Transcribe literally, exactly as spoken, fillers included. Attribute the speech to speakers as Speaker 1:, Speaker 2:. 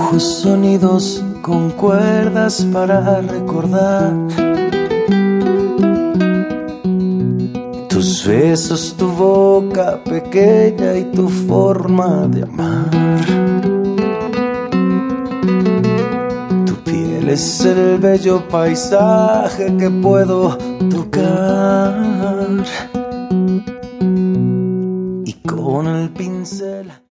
Speaker 1: Ojos, sonidos con cuerdas para recordar. Tus besos, tu boca pequeña y tu forma de amar. Tu piel es el bello paisaje que puedo tocar. Y con el pincel